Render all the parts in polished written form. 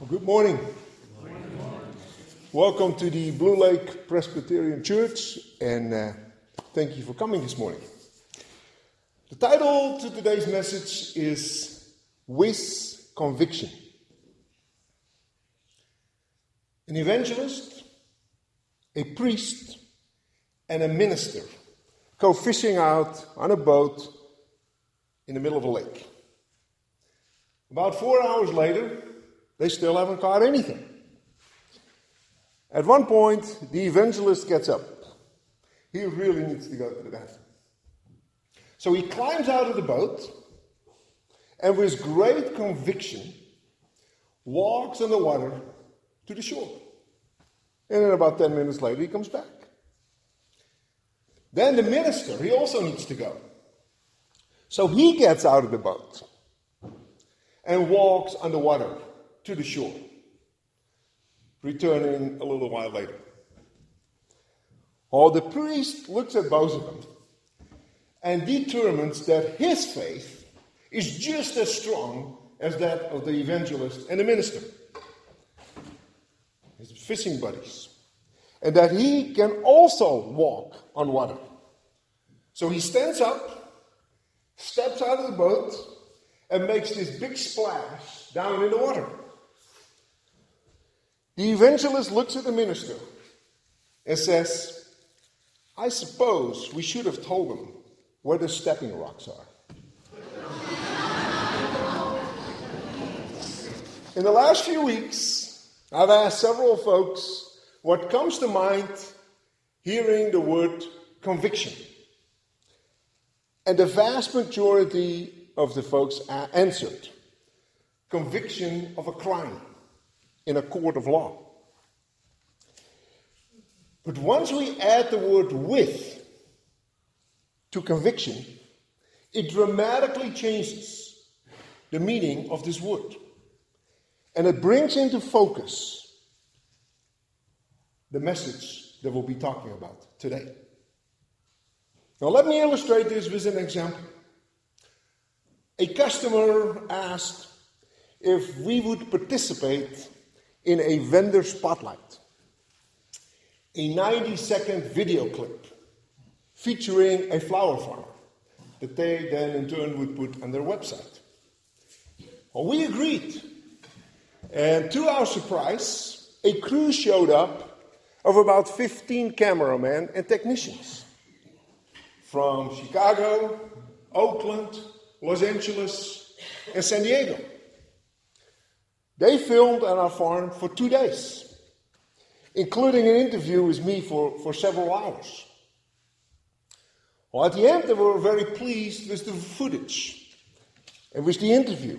Well, good morning. Welcome to the Blue Lake Presbyterian Church, and thank you for coming this morning. The title to today's message is With Conviction. An evangelist, a priest, and a minister go fishing out on a boat in the middle of a lake. About 4 hours later, they still haven't caught anything. At one point, the evangelist gets up. He really needs to go to the bathroom. So he climbs out of the boat and with great conviction walks on the water to the shore. And then about 10 minutes later, he comes back. Then the minister, he also needs to go. So he gets out of the boat and walks on the water to the shore, returning a little while later. Or the priest looks at both of them and determines that his faith is just as strong as that of the evangelist and the minister, his fishing buddies, and that he can also walk on water. So he stands up, steps out of the boat, and makes this big splash down in the water. The evangelist looks at the minister and says, I suppose we should have told them where the stepping rocks are. In the last few weeks, I've asked several folks what comes to mind hearing the word conviction. And the vast majority of the folks answered, conviction of a crime in a court of law. But once we add the word with to conviction, it dramatically changes the meaning of this word. And it brings into focus the message that we'll be talking about today. Now let me illustrate this with an example. A customer asked if we would participate in a vendor spotlight, a 90-second video clip featuring a flower farmer that they then in turn would put on their website. Well, we agreed, and to our surprise, a crew showed up of about 15 cameramen and technicians from Chicago, Oakland, Los Angeles, and San Diego. They filmed on our farm for 2 days, including an interview with me for several hours. Well, at the end, they were very pleased with the footage and with the interview.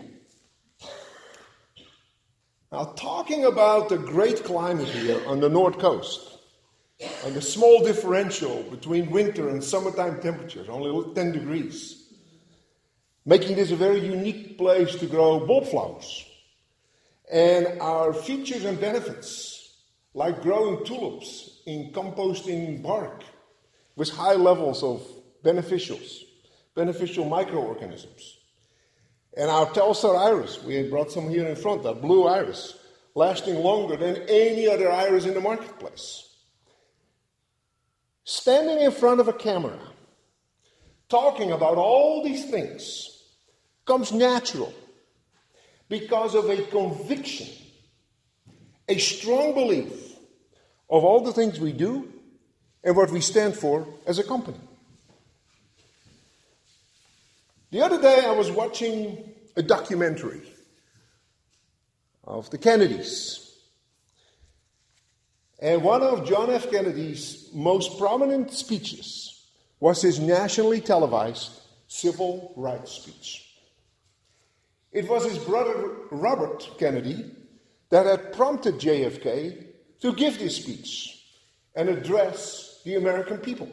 Now, talking about the great climate here on the North Coast, and the small differential between winter and summertime temperatures, only 10 degrees, making this a very unique place to grow bulbflowers. And our features and benefits, like growing tulips in composting bark with high levels of beneficial microorganisms. And our Telstar iris, we brought some here in front, that blue iris, lasting longer than any other iris in the marketplace. Standing in front of a camera, talking about all these things, comes natural because of a conviction, a strong belief of all the things we do and what we stand for as a company. The other day I was watching a documentary of the Kennedys. And one of John F. Kennedy's most prominent speeches was his nationally televised civil rights speech. It was his brother Robert Kennedy that had prompted JFK to give this speech and address the American people.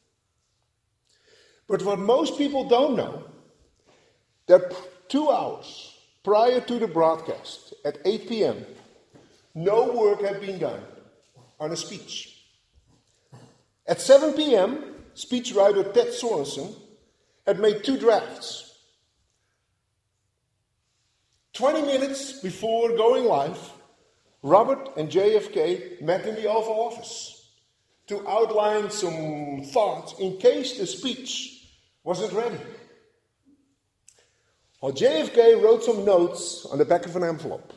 But what most people don't know, that 2 hours prior to the broadcast at 8 p.m., no work had been done on a speech. At 7 p.m., speechwriter Ted Sorensen had made 2 drafts. 20 minutes before going live, Robert and JFK met in the Oval Office to outline some thoughts in case the speech wasn't ready. Well, JFK wrote some notes on the back of an envelope.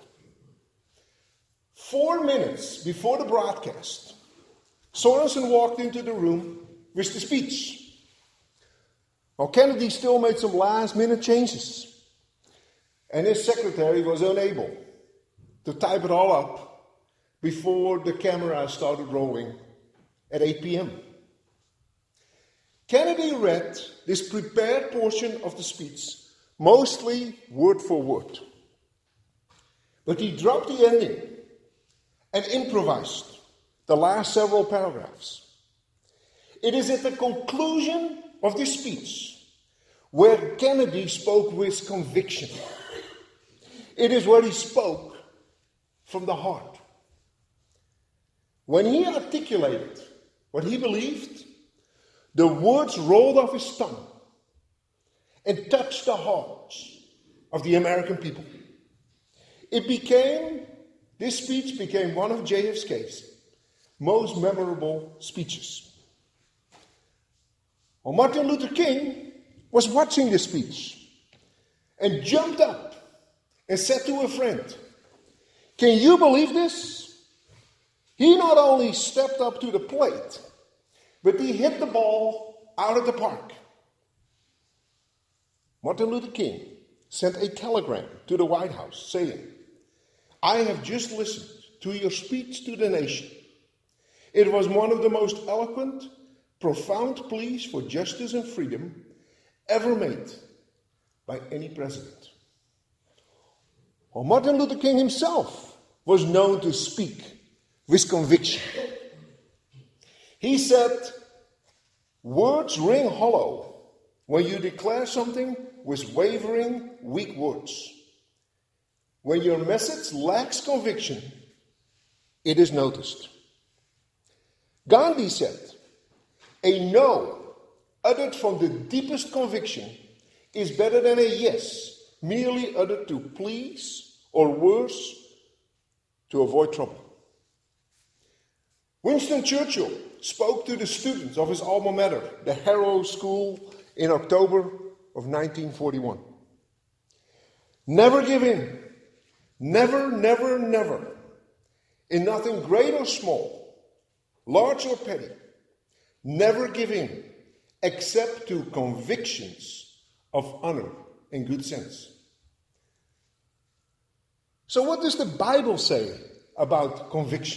4 minutes before the broadcast, Sorensen walked into the room with the speech. Well, Kennedy still made some last-minute changes, and his secretary was unable to type it all up before the camera started rolling at 8 p.m. Kennedy read this prepared portion of the speech, mostly word for word. But he dropped the ending and improvised the last several paragraphs. It is at the conclusion of this speech where Kennedy spoke with conviction. It is where he spoke from the heart. When he articulated what he believed, the words rolled off his tongue and touched the hearts of the American people. This speech became one of JFK's most memorable speeches. Well, Martin Luther King was watching this speech and jumped up and said to a friend, "Can you believe this?" He not only stepped up to the plate, but he hit the ball out of the park. Martin Luther King sent a telegram to the White House saying, "I have just listened to your speech to the nation. It was one of the most eloquent, profound pleas for justice and freedom ever made by any president." Well, Martin Luther King himself was known to speak with conviction. He said, "Words ring hollow when you declare something with wavering, weak words. When your message lacks conviction, it is noticed." Gandhi said, "A no uttered from the deepest conviction is better than a yes merely uttered to please or worse, to avoid trouble." Winston Churchill spoke to the students of his alma mater, the Harrow School, in October of 1941. "Never give in. Never, never, never. In nothing great or small, large or petty. Never give in, except to convictions of honor and good sense." So what does the Bible say about conviction?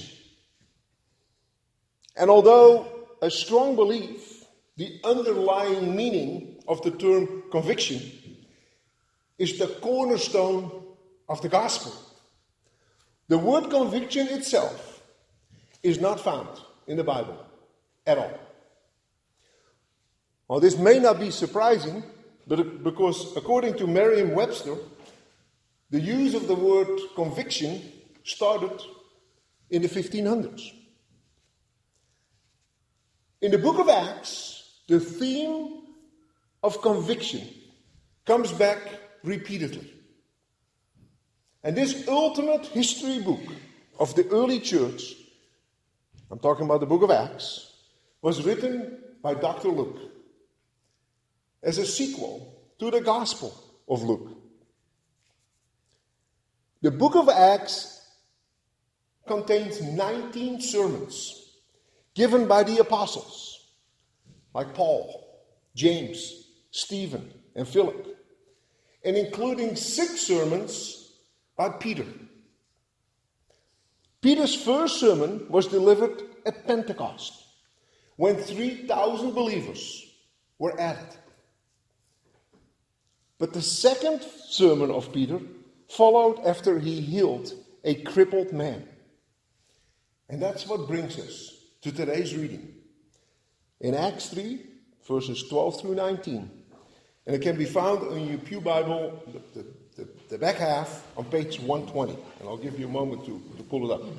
And although a strong belief, the underlying meaning of the term conviction is the cornerstone of the gospel, the word conviction itself is not found in the Bible at all. Well, this may not be surprising, but because according to Merriam-Webster, the use of the word conviction started in the 1500s. In the book of Acts, the theme of conviction comes back repeatedly. And this ultimate history book of the early church, I'm talking about the book of Acts, was written by Dr. Luke as a sequel to the Gospel of Luke. The book of Acts contains 19 sermons given by the apostles, like Paul, James, Stephen, and Philip, and including 6 sermons by Peter. Peter's first sermon was delivered at Pentecost, when 3,000 believers were added. But the second sermon of Peter followed after he healed a crippled man. And that's what brings us to today's reading in Acts 3, verses 12 through 19. And it can be found in your Pew Bible, the back half, on page 120. And I'll give you a moment to pull it up.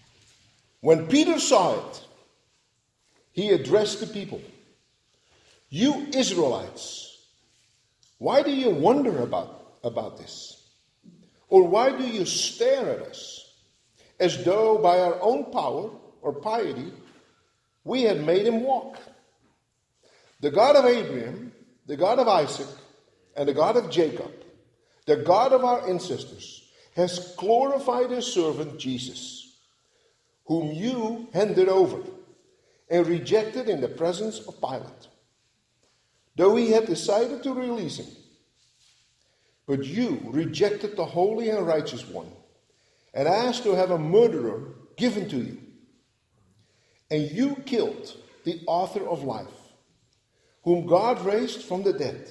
When Peter saw it, he addressed the people. You Israelites, why do you wonder about this? Or why do you stare at us as though by our own power or piety we had made him walk? The God of Abraham, the God of Isaac, and the God of Jacob, the God of our ancestors, has glorified his servant Jesus, whom you handed over and rejected in the presence of Pilate, though he had decided to release him. But you rejected the holy and righteous one and asked to have a murderer given to you. And you killed the author of life, whom God raised from the dead.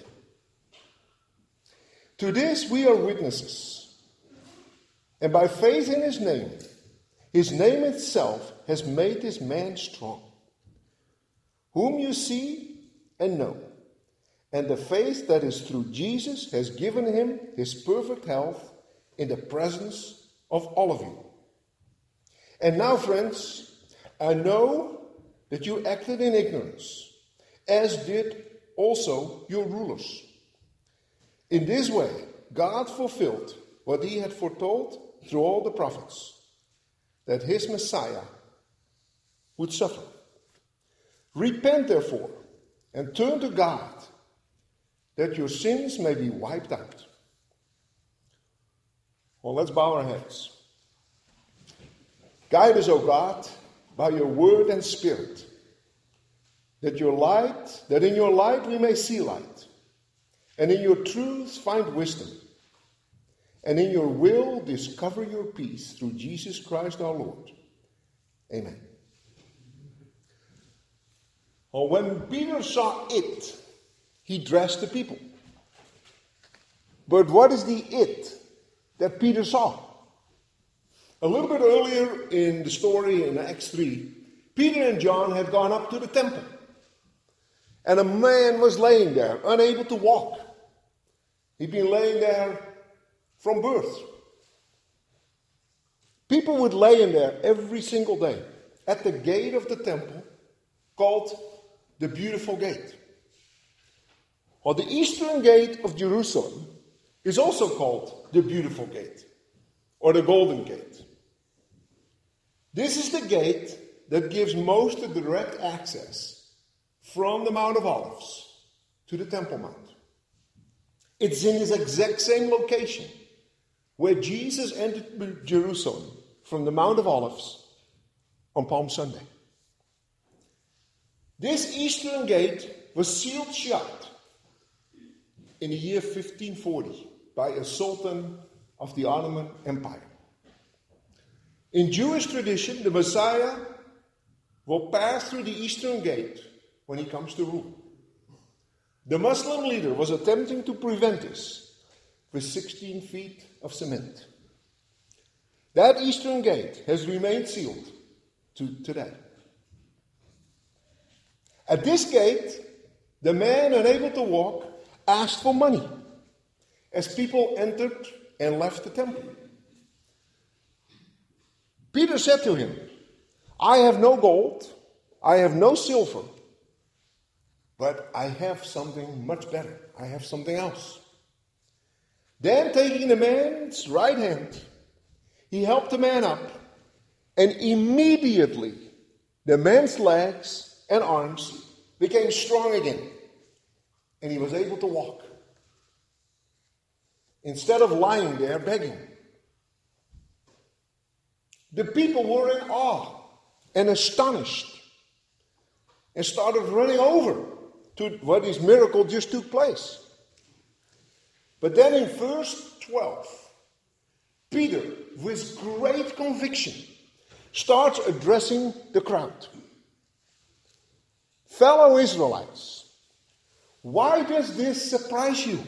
To this we are witnesses. And by faith in his name itself has made this man strong, whom you see and know. And the faith that is through Jesus has given him his perfect health in the presence of all of you. And now, friends, I know that you acted in ignorance, as did also your rulers. In this way, God fulfilled what he had foretold through all the prophets, that his Messiah would suffer. Repent, therefore, and turn to God, that your sins may be wiped out. Well, let's bow our heads. Guide us, O God, by your word and spirit, that in your light we may see light, and in your truth find wisdom, and in your will discover your peace through Jesus Christ our Lord. Amen. Well, when Peter saw it, he dressed the people. But what is the it that Peter saw? A little bit earlier in the story in Acts 3, Peter and John had gone up to the temple. And a man was laying there, unable to walk. He'd been laying there from birth. People would lay in there every single day at the gate of the temple called the Beautiful Gate. Well, the eastern gate of Jerusalem is also called the Beautiful Gate, or the Golden Gate. This is the gate that gives most of direct access from the Mount of Olives to the Temple Mount. It's in this exact same location where Jesus entered Jerusalem from the Mount of Olives on Palm Sunday. This eastern gate was sealed shut in the year 1540 by a sultan of the Ottoman Empire. In Jewish tradition, the Messiah will pass through the eastern gate when he comes to rule. The Muslim leader was attempting to prevent this with 16 feet of cement. That eastern gate has remained sealed to today. At this gate, the man unable to walk asked for money as people entered and left the temple. Peter said to him, I have no gold, I have no silver, but I have something much better. I have something else. Then, taking the man's right hand, he helped the man up, and immediately the man's legs and arms became strong again, and he was able to walk, instead of lying there begging. The people were in awe and astonished and started running over to where this miracle just took place. But then in verse 12, Peter, with great conviction, starts addressing the crowd. Fellow Israelites, why does this surprise you?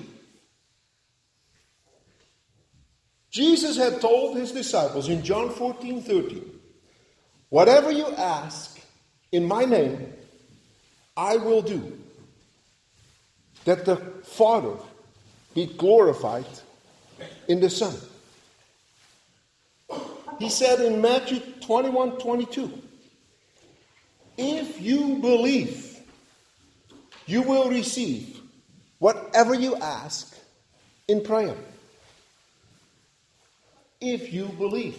Jesus had told his disciples in John 14:13, whatever you ask in my name, I will do, that the Father be glorified in the Son. He said in Matthew 21:22, if you believe, you will receive whatever you ask in prayer. If you believe.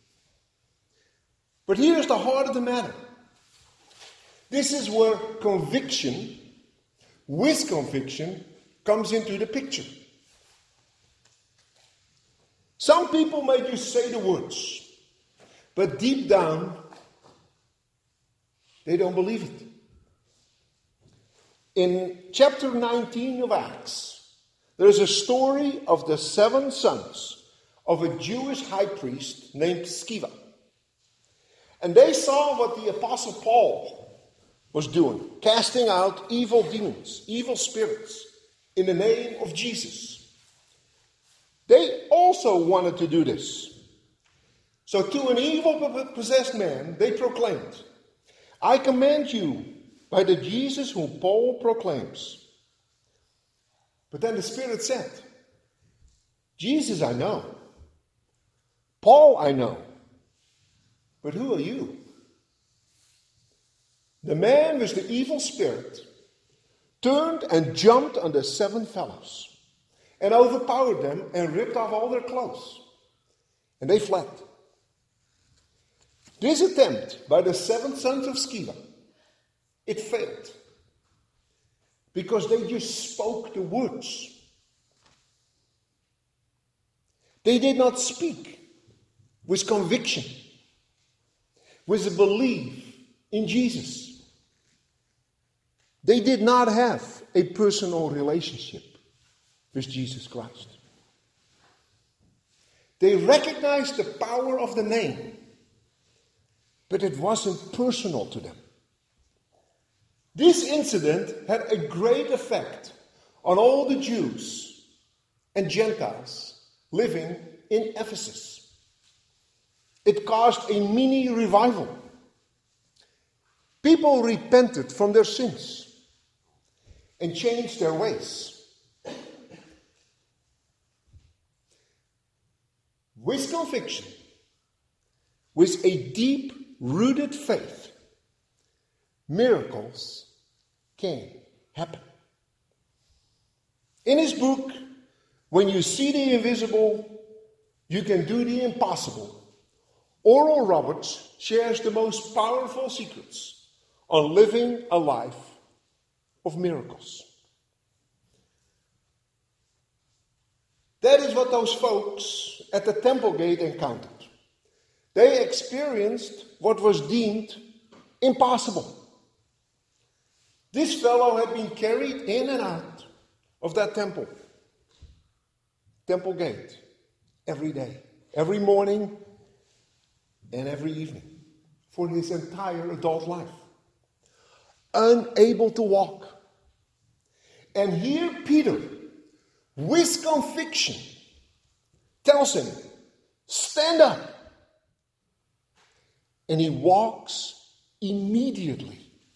But here's the heart of the matter. This is where conviction, with conviction, comes into the picture. Some people may just say the words, but deep down, they don't believe it. In chapter 19 of Acts, there is a story of the 7 sons of a Jewish high priest named Sceva. And they saw what the Apostle Paul was doing, casting out evil demons, evil spirits, in the name of Jesus. They also wanted to do this. So to an evil possessed man, they proclaimed, I command you by the Jesus whom Paul proclaims. But then the Spirit said, Jesus I know, Paul I know, but who are you? The man with the evil spirit turned and jumped on the 7 fellows and overpowered them and ripped off all their clothes. And they fled. This attempt by the 7 sons of Sceva, it failed. Because they just spoke the words. They did not speak with conviction, with a belief in Jesus. They did not have a personal relationship with Jesus Christ. They recognized the power of the name, but it wasn't personal to them. This incident had a great effect on all the Jews and Gentiles living in Ephesus. It caused a mini revival. People repented from their sins and changed their ways. With conviction, with a deep-rooted faith, miracles can happen. In his book, When You See the Invisible, You Can Do the Impossible, Oral Roberts shares the most powerful secrets on living a life of miracles. That is what those folks at the temple gate encountered. They experienced what was deemed impossible. This fellow had been carried in and out of that temple gate, every day, every morning, and every evening, for his entire adult life. Unable to walk. And here Peter, with conviction, tells him, stand up. And he walks immediately.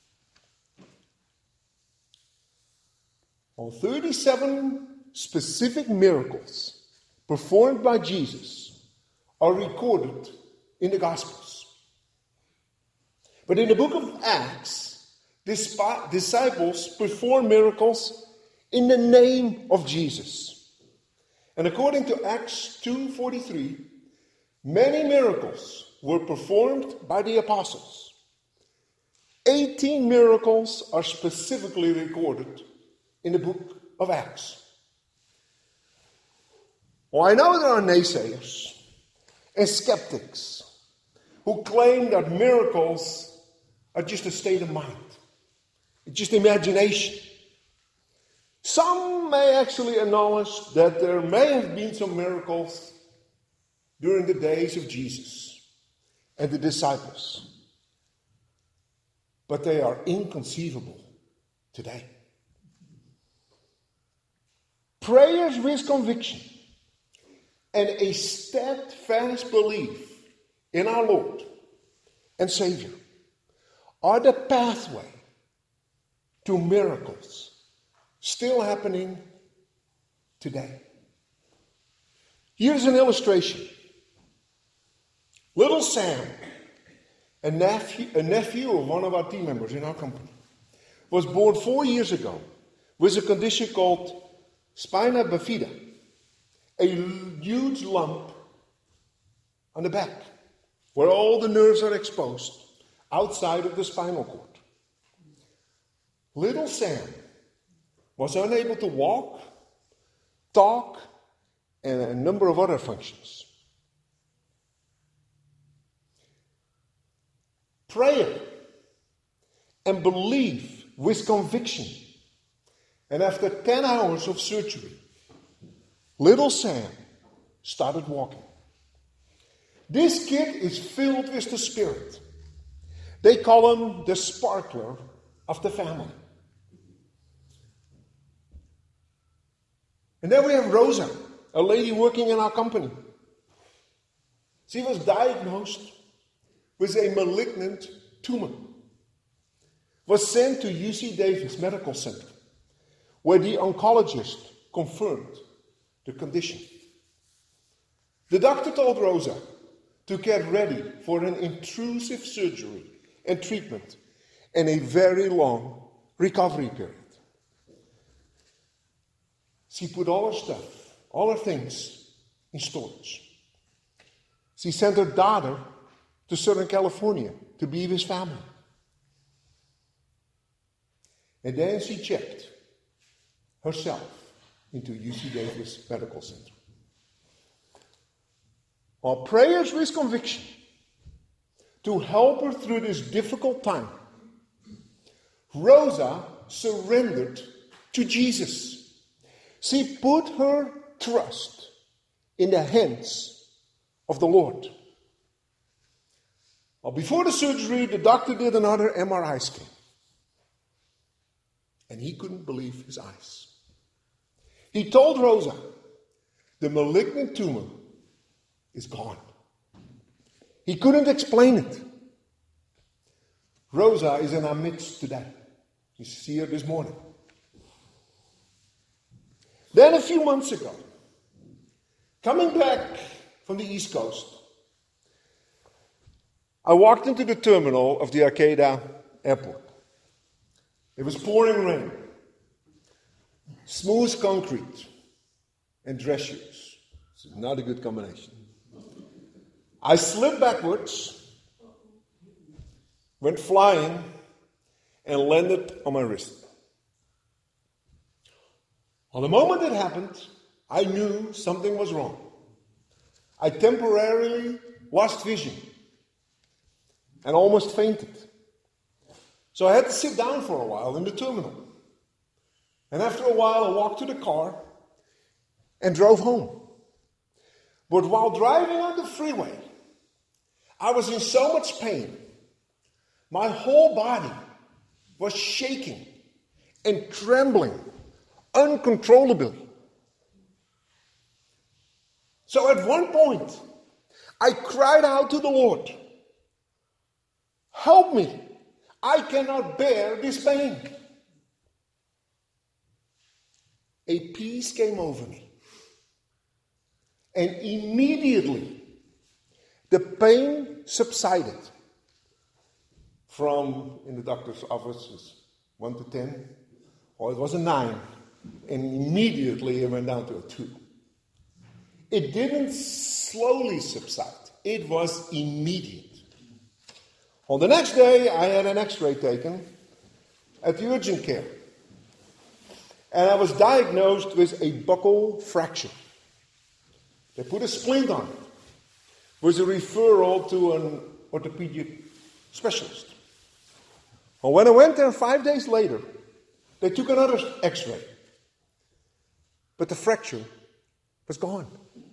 All 37 specific miracles performed by Jesus are recorded in the Gospels. But in the book of Acts, disciples perform miracles in the name of Jesus. And according to Acts 2:43, many miracles were performed by the apostles. 18 miracles are specifically recorded in the book of Acts. Well, I know there are naysayers and skeptics who claim that miracles are just a state of mind. It's just imagination. Some may actually acknowledge that there may have been some miracles during the days of Jesus and the disciples. But they are inconceivable today. Prayers with conviction and a steadfast belief in our Lord and Savior are the pathway to miracles still happening today. Here's an illustration. Little Sam, a nephew of one of our team members in our company, was born 4 years ago with a condition called spina bifida, a huge lump on the back, where all the nerves are exposed outside of the spinal cord. Little Sam was unable to walk, talk, and a number of other functions. Prayer and belief with conviction. And after 10 hours of surgery, little Sam started walking. This kid is filled with the Spirit. They call him the sparkler of the family. And then we have Rosa, a lady working in our company. She was diagnosed with a malignant tumor. Was sent to UC Davis Medical Center, where the oncologist confirmed the condition. The doctor told Rosa to get ready for an intrusive surgery and treatment and a very long recovery period. She put all her stuff, all her things, in storage. She sent her daughter to Southern California to be with family. And then she checked herself into UC Davis Medical Center. Our prayers with conviction to help her through this difficult time, Rosa surrendered to Jesus. She put her trust in the hands of the Lord. Well, before the surgery, the doctor did another MRI scan. And he couldn't believe his eyes. He told Rosa, the malignant tumor is gone. He couldn't explain it. Rosa is in our midst today. You see her this morning. Then a few months ago, coming back from the East Coast, I walked into the terminal of the Arcata Airport. It was pouring rain, smooth concrete, and dress shoes. This is not a good combination. I slid backwards, went flying, and landed on my wrist. On the moment it happened, I knew something was wrong. I temporarily lost vision and almost fainted. So I had to sit down for a while in the terminal. And after a while, I walked to the car and drove home. But while driving on the freeway, I was in so much pain. My whole body was shaking and trembling uncontrollably. So at one point, I cried out to the Lord, "Help me. I cannot bear this pain." A peace came over me. And immediately, the pain subsided from, in the doctor's office, was 1 to 10, or it was a 9. And immediately it went down to a 2. It didn't slowly subside. It was immediate. On the next day, I had an x-ray taken at the urgent care. And I was diagnosed with a buccal fracture. They put a splint on it. With a referral to an orthopedic specialist. And when I went there 5 days later, they took another x-ray. But the fracture was gone.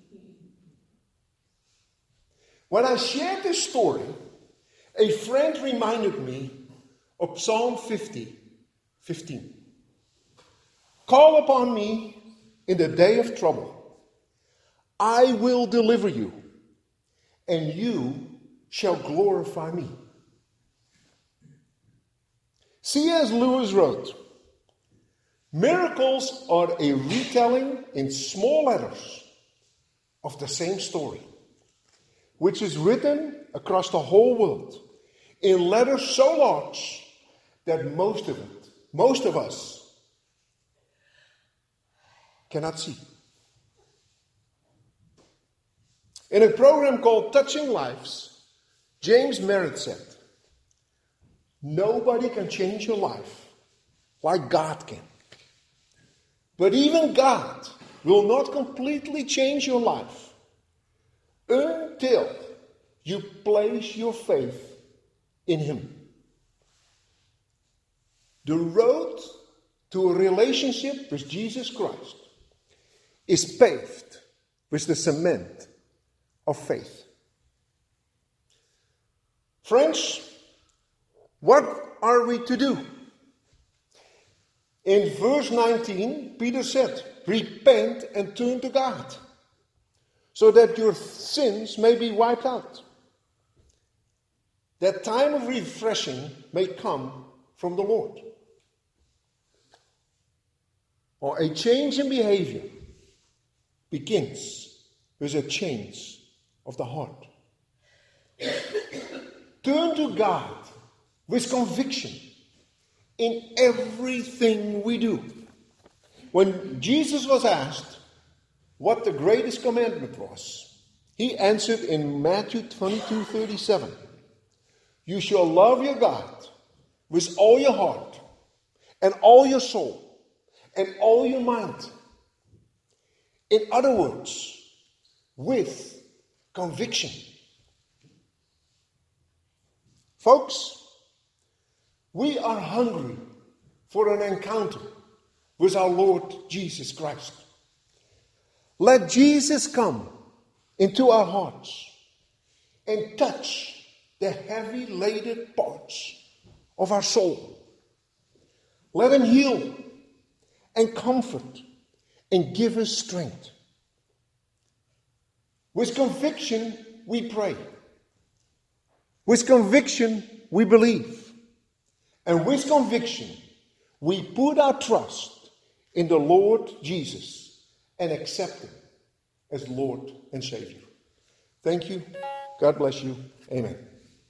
When I shared this story, a friend reminded me of Psalm 50:15. "Call upon me in the day of trouble. I will deliver you, and you shall glorify me." C.S. Lewis wrote, "Miracles are a retelling in small letters of the same story, which is written across the whole world in letters so large that most of it most of us cannot see. In a program called Touching Lives, James Merritt said, nobody can change your life like God can. But even God will not completely change your life until you place your faith in Him. The road to a relationship with Jesus Christ is paved with the cement of faith. Friends, what are we to do? In verse 19, Peter said, repent and turn to God, so that your sins may be wiped out, that time of refreshing may come from the Lord. Or a change in behavior begins with a change of the heart. Turn to God with conviction in everything we do. When Jesus was asked what the greatest commandment was, he answered in Matthew 22:37, you shall love your God with all your heart and all your soul and all your mind. In other words, with conviction. Folks, we are hungry for an encounter with our Lord Jesus Christ. Let Jesus come into our hearts and touch the heavy laden parts of our soul. Let Him heal and comfort and give us strength. With conviction, we pray. With conviction, we believe. And with conviction, we put our trust in the Lord Jesus and accept Him as Lord and Savior. Thank you. God bless you. Amen.